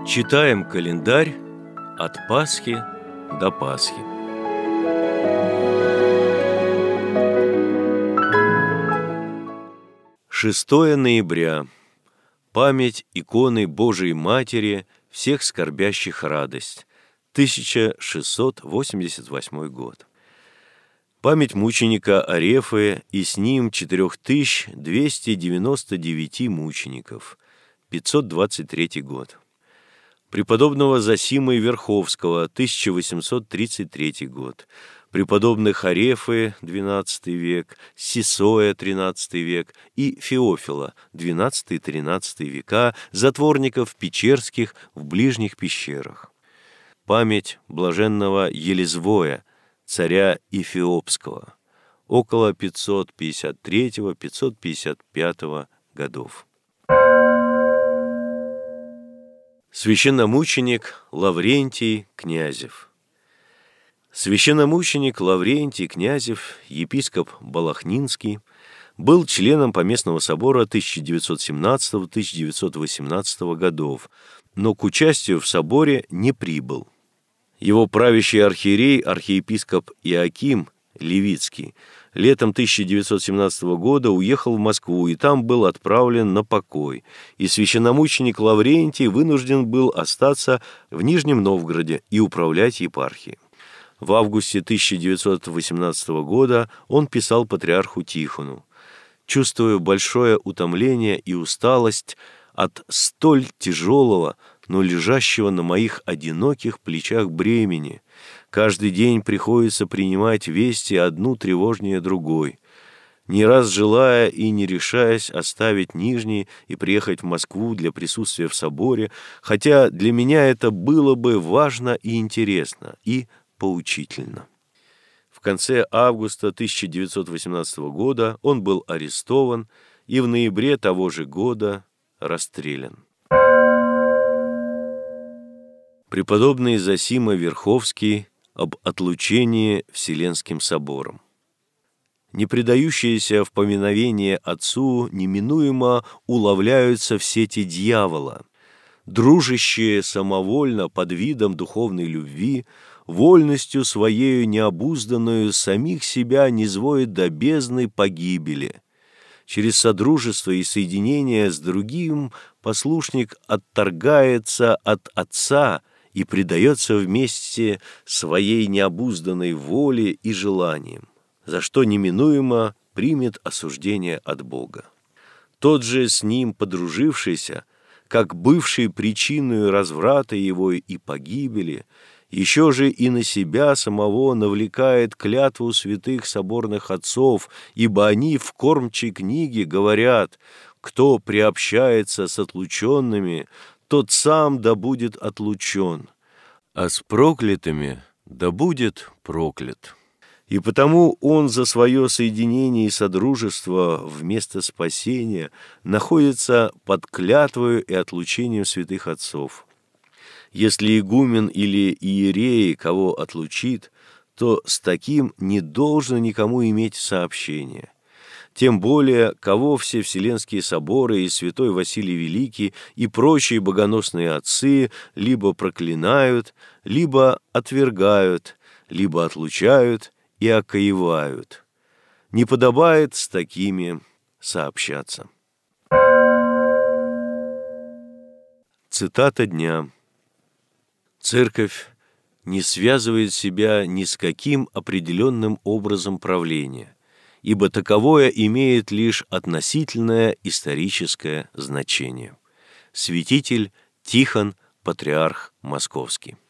Читаем календарь от Пасхи до Пасхи. Шестое ноября. Память иконы Божией Матери всех скорбящих радость. 1688 год. Память мученика Арефы и с ним 4299 мучеников. 523 год. Преподобного Зосимы Верховского, 1833 год. Преподобных Арефы, XII век, Сисоя, XIII век и Феофила, XII-XIII века, затворников печерских в ближних пещерах. Память блаженного Елезвоя, царя Эфиопского, около 553-555 годов. Священномученик Лаврентий Князев. Священномученик Лаврентий Князев, епископ Балахнинский, был членом Поместного собора 1917-1918 годов, но к участию в соборе не прибыл. Его правящий архиерей, архиепископ Иоаким Левицкий, летом 1917 года уехал в Москву и там был отправлен на покой, и священномученик Лаврентий вынужден был остаться в Нижнем Новгороде и управлять епархией. В августе 1918 года он писал патриарху Тихону: «Чувствую большое утомление и усталость от столь тяжелого, но лежащего на моих одиноких плечах бремени. Каждый день приходится принимать вести одну тревожнее другой. Не раз желая и не решаясь оставить Нижний и приехать в Москву для присутствия в соборе, хотя для меня это было бы важно и интересно, и поучительно». В конце августа 1918 года он был арестован и в ноябре того же года расстрелян. Преподобный Зосима Верховский об отлучении Вселенским собором. Не предающиеся в поминовение Отцу неминуемо уловляются в сети дьявола, дружащие самовольно под видом духовной любви, вольностью своею необузданную самих себя низводят до бездны погибели. Через содружество и соединение с другим послушник отторгается от Отца и предается вместе своей необузданной воле и желаниям, за что неминуемо примет осуждение от Бога. Тот же с ним подружившийся, как бывший причиной разврата его и погибели, еще же и на себя самого навлекает клятву святых соборных отцов, ибо они в кормчей книге говорят: «Кто приобщается с отлученными, тот сам да будет отлучен, а с проклятыми да будет проклят». И потому он за свое соединение и содружество вместо спасения находится под клятвою и отлучением святых отцов. Если игумен или иерей кого отлучит, то с таким не должно никому иметь сообщения. Тем более, кого все Вселенские соборы и святой Василий Великий и прочие богоносные отцы либо проклинают, либо отвергают, либо отлучают и окоевают. Не подобает с такими сообщаться. Цитата дня. Церковь не связывает себя ни с каким определенным образом правления, ибо таковое имеет лишь относительное историческое значение. Святитель Тихон, патриарх Московский.